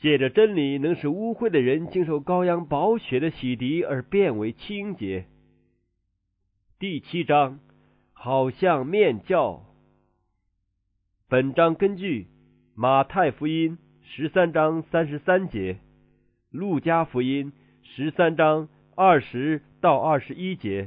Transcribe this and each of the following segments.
借着真理能使污秽的人经受羔羊宝血的洗涤而变为清洁。第7章，好像面教。本章根据马太福音13章33节，路加福音13章20到21节。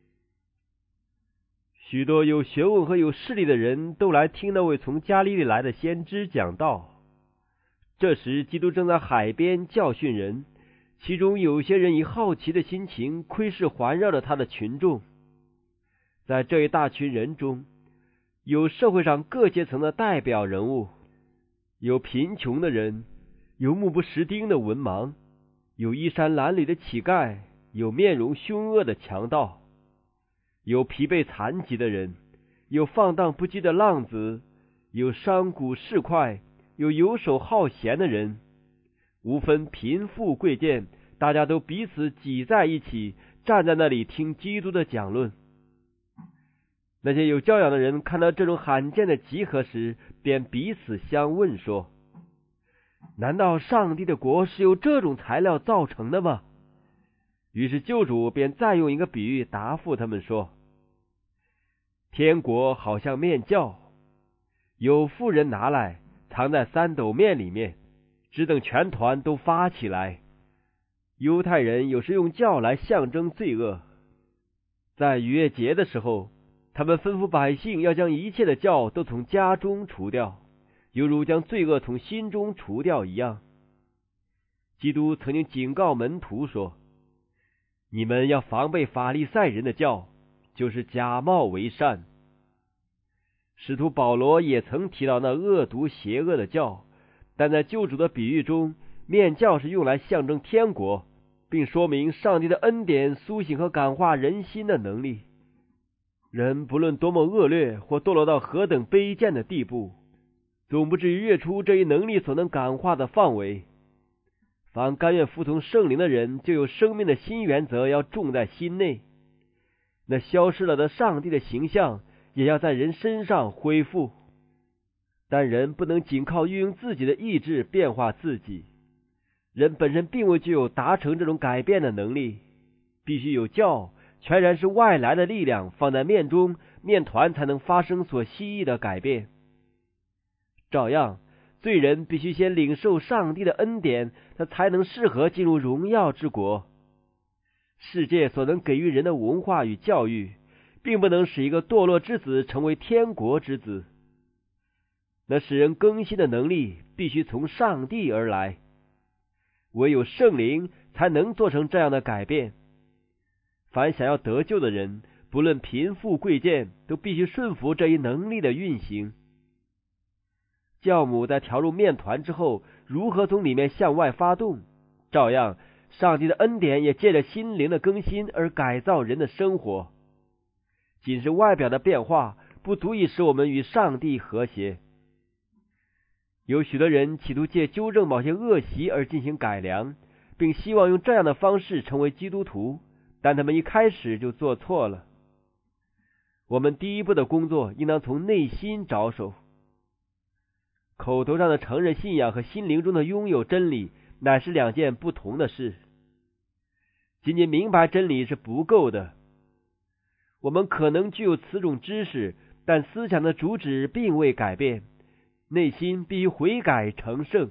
许多有学问和有势力的人都来听那位从加利利来的先知讲道。这时基督正在海边教训人，其中有些人以好奇的心情窥视环绕着他的群众。在这一大群人中，有社会上各阶层的代表人物，有贫穷的人，有目不识丁的文盲，有衣衫褴褛的乞丐，有面容凶恶的强盗，有疲惫残疾的人，有放荡不羁的浪子，有商贾市侩，有游手好闲的人，无分贫富贵贱，大家都彼此挤在一起，站在那里听基督的讲论。那些有教养的人看到这种罕见的集合时，便彼此相问说：难道上帝的国是由这种材料造成的吗？于是救主便再用一个比喻答复他们说：天国好像面酵，有妇人拿来藏在3斗面里面，只等全团都发起来。犹太人有时用酵来象征罪恶，在逾越节的时候，他们吩咐百姓要将一切的酵都从家中除掉，犹如将罪恶从心中除掉一样。基督曾经警告门徒说：你们要防备法利赛人的酵，就是假冒为善。使徒保罗也曾提到那恶毒邪恶的酵，但在救主的比喻中，面酵是用来象征天国，并说明上帝的恩典苏醒和感化人心的能力。人不论多么恶劣或堕落到何等卑贱的地步，总不至于越出这一能力所能感化的范围。凡甘愿服从圣灵的人，就有生命的新原则要种在心内，那消失了的上帝的形象也要在人身上恢复。但人不能仅靠运用自己的意志变化自己，人本身并未具有达成这种改变的能力，必须有酵，全然是外来的力量放在面中，面团才能发生所希冀的改变。照样，罪人必须先领受上帝的恩典，他才能适合进入荣耀之国。世界所能给予人的文化与教育，并不能使一个堕落之子成为天国之子。那使人更新的能力必须从上帝而来，唯有圣灵才能做成这样的改变。凡想要得救的人，不论贫富贵贱，都必须顺服这一能力的运行。酵母在调入面团之后，如何从里面向外发动，照样上帝的恩典也借着心灵的更新而改造人的生活。仅是外表的变化，不足以使我们与上帝和谐。有许多人企图借纠正某些恶习而进行改良，并希望用这样的方式成为基督徒，但他们一开始就做错了。我们第一步的工作应当从内心着手。口头上的承认信仰和心灵中的拥有真理乃是2件不同的事。仅仅明白真理是不够的，我们可能具有此种知识，但思想的主旨并未改变，内心必须悔改成圣。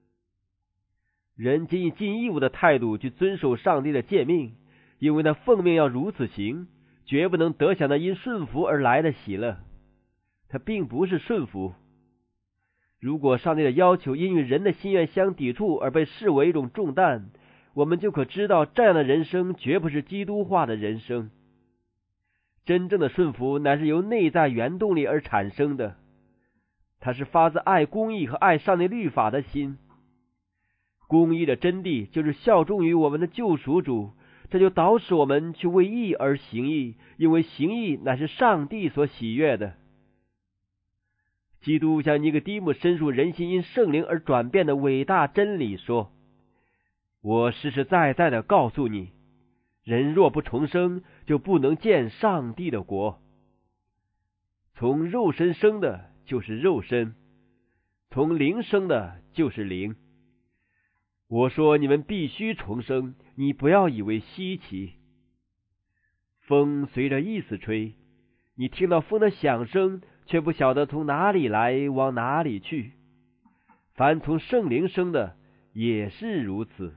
人仅以尽义务的态度去遵守上帝的诫命，因为他奉命要如此行，绝不能得享那因顺服而来的喜乐。他并不是顺服。如果上帝的要求因与人的心愿相抵触而被视为一种重担，我们就可知道这样的人生绝不是基督化的人生。真正的顺服乃是由内在原动力而产生的，它是发自爱公义和爱上帝律法的心。公义的真谛就是效忠于我们的救赎主，这就导使我们去为义而行义，因为行义乃是上帝所喜悦的。基督向尼哥底母申述人心因圣灵而转变的伟大真理说：我实实在在的告诉你，人若不重生，就不能见上帝的国。从肉身生的就是肉身，从灵生的就是灵。 我说你们必须重生，你不要以为稀奇。风随着意思吹，你听到风的响声，却不晓得从哪里来，往哪里去。凡从圣灵生的，也是如此。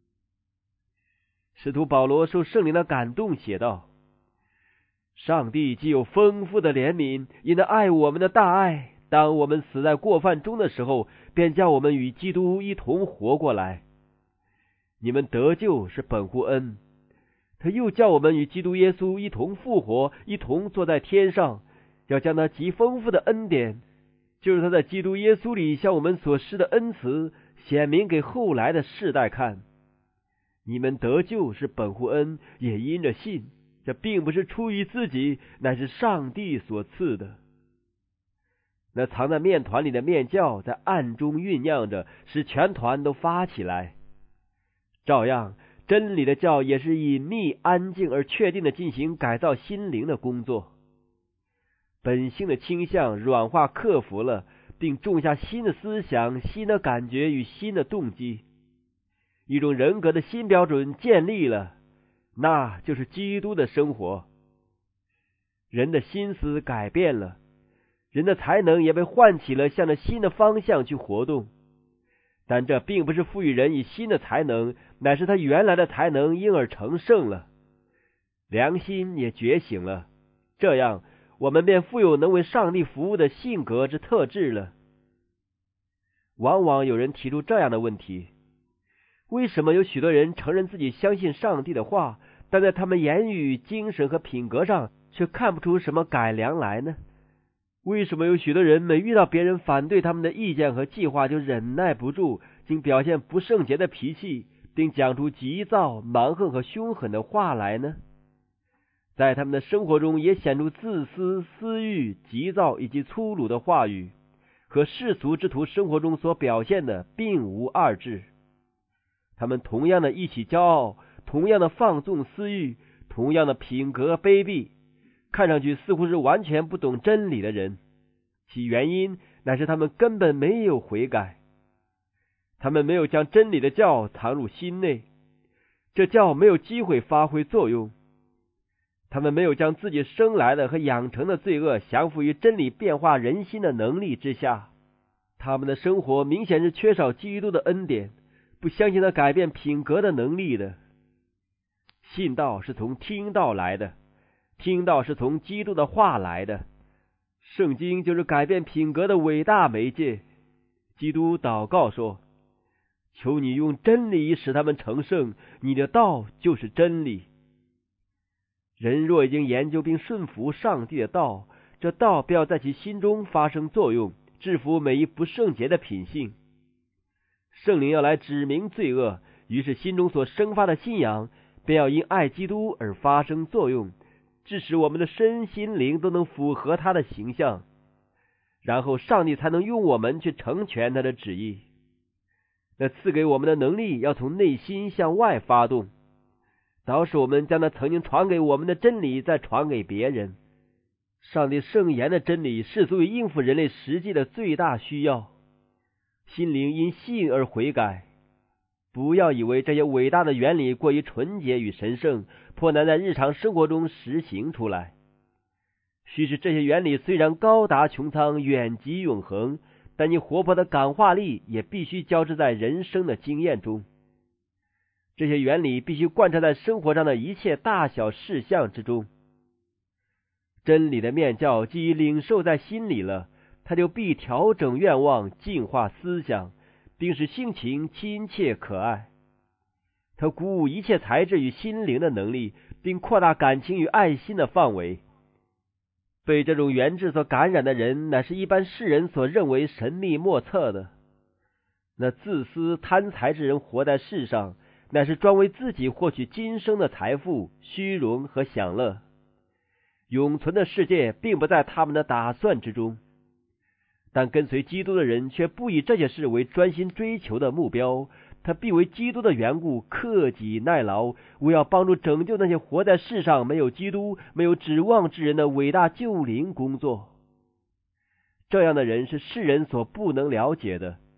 使徒保罗受圣灵的感动写道：上帝既有丰富的怜悯，因那爱我们的大爱，当我们死在过犯中的时候，便叫我们与基督一同活过来。你们得救是本乎恩，他又叫我们与基督耶稣一同复活，一同坐在天上，要将那极丰富的恩典，就是他在基督耶稣里向我们所施的恩慈，显明给后来的世代看。你们得救是本乎恩，也因着信，这并不是出于自己，乃是上帝所赐的。那藏在面团里的面酵在暗中酝酿着，使全团都发起来。照样，真理的教也是隐秘、安静而确定的进行改造心灵的工作。本性的倾向软化克服了，并种下新的思想、新的感觉与新的动机。一种人格的新标准建立了，那就是基督的生活。人的心思改变了，人的才能也被唤起了，向着新的方向去活动。但这并不是赋予人以新的才能，乃是他原来的才能因而成圣了。良心也觉醒了，这样我们便富有能为上帝服务的性格之特质了。往往有人提出这样的问题：为什么有许多人承认自己相信上帝的话，但在他们言语、精神和品格上却看不出什么改良来呢？为什么有许多人每遇到别人反对他们的意见和计划，就忍耐不住，竟表现不圣洁的脾气，并讲出急躁、蛮横和凶狠的话来呢？在他们的生活中也显出自私、私欲、急躁以及粗鲁的话语，和世俗之徒生活中所表现的并无二致。他们同样的意气骄傲，同样的放纵私欲，同样的品格卑鄙，看上去似乎是完全不懂真理的人，其原因乃是他们根本没有悔改。他们没有将真理的教藏入心内，这教没有机会发挥作用。他们没有将自己生来的和养成的罪恶降服于真理变化人心的能力之下。他们的生活明显是缺少基督的恩典，不相信他改变品格的能力的。信道是从听道来的，听道是从基督的话来的。圣经就是改变品格的伟大媒介。基督祷告说：求你用真理使他们成圣，你的道就是真理。人若已经研究并顺服上帝的道，这道便要在其心中发生作用，制服每一不圣洁的品性。圣灵要来指明罪恶，于是心中所生发的信仰便要因爱基督而发生作用，致使我们的身心灵都能符合他的形象，然后上帝才能用我们去成全他的旨意。那赐给我们的能力要从内心向外发动，导使我们将那曾经传给我们的真理再传给别人。上帝圣言的真理是足以应付人类实际的最大需要。心灵因信而悔改，不要以为这些伟大的原理过于纯洁与神圣，颇难在日常生活中实行出来。须是这些原理虽然高达穹苍，远及永恒，但你活泼的感化力也必须交织在人生的经验中。这些原理必须贯彻在生活上的一切大小事项之中。真理的面教既已领受在心里了，他就必调整愿望，净化思想，并使性情亲切可爱。他鼓舞一切才智与心灵的能力，并扩大感情与爱心的范围。被这种原质所感染的人，乃是一般世人所认为神秘莫测的。那自私贪财之人活在世上，乃是专为自己获取今生的财富、虚荣和享乐。永存的世界并不在他们的打算之中。但跟随基督的人却不以这些事为专心追求的目标，他必为基督的缘故克己耐劳，为要帮助拯救那些活在世上没有基督、没有指望之人的伟大救灵工作。这样的人是世人所不能了解的，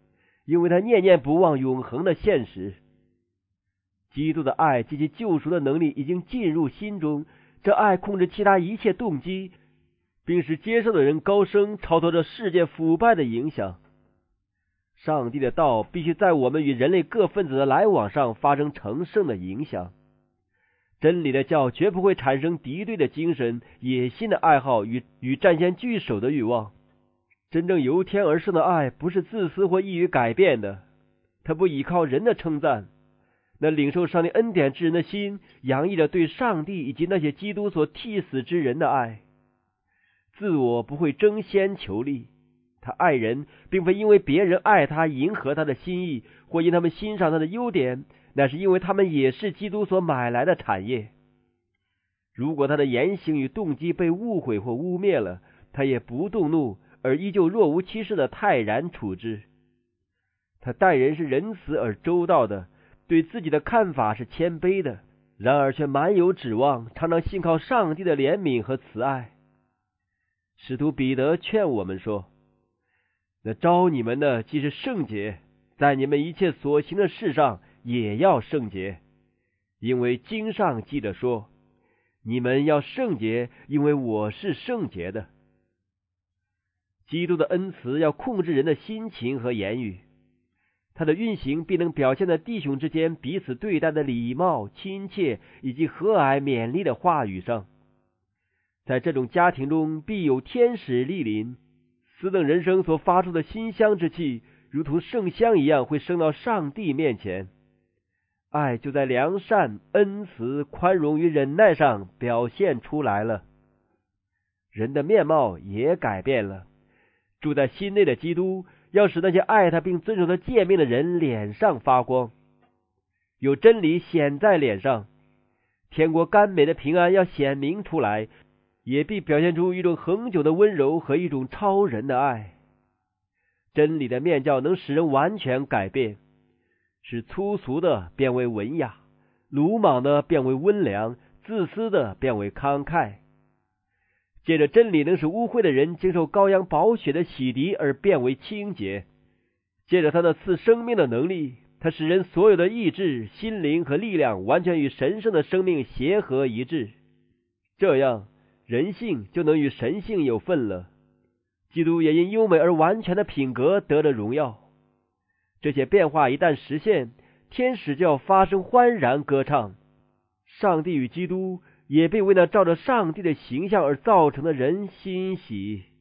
因为他念念不忘永恒的现实。基督的爱及其救赎的能力已经进入心中，这爱控制其他一切动机，并使接受的人高升，超脱这世界腐败的影响。上帝的道必须在我们与人类各分子的来往上发生成圣的影响。真理的教绝不会产生敌对的精神、野心的爱好与战先据首的欲望。真正由天而生的爱不是自私或易于改变的，它不依靠人的称赞。那领受上帝恩典之人的心，洋溢着对上帝以及那些基督所替死之人的爱。自我不会争先求利，他爱人并非因为别人爱他迎合他的心意，或因他们欣赏他的优点，那是因为他们也是基督所买来的产业。如果他的言行与动机被误会或污蔑了，他也不动怒，而依旧若无其事的泰然处之。他待人是仁慈而周到的，对自己的看法是谦卑的，然而却满有指望，常常信靠上帝的怜悯和慈爱。使徒彼得劝我们说，那召你们的既是圣洁，在你们一切所行的事上也要圣洁，因为经上记着说，你们要圣洁，因为我是圣洁的。基督的恩慈要控制人的心情和言语，它的运行必能表现在弟兄之间彼此对待的礼貌、亲切以及和蔼勉励的话语上。在这种家庭中必有天使莅临，此等人生所发出的馨香之气，如同圣香一样会升到上帝面前。爱就在良善、恩慈、宽容与忍耐上表现出来了。人的面貌也改变了。住在心内的基督要使那些爱他并遵守他诫命的人脸上发光，有真理显在脸上，天国甘美的平安要显明出来，也必表现出一种恒久的温柔和一种超人的爱。真理的面教能使人完全改变，使粗俗的变为文雅，鲁莽的变为温良，自私的变为慷慨。借着真理能使污秽的人经受羔羊宝血的洗涤而变为清洁。借着他的赐生命的能力，他使人所有的意志、心灵和力量完全与神圣的生命协合一致，这样人性就能与神性有份了。基督也因优美而完全的品格得了荣耀。这些变化一旦实现，天使就要发声欢然歌唱。上帝与基督也被为那照着上帝的形象而造成的人欣喜。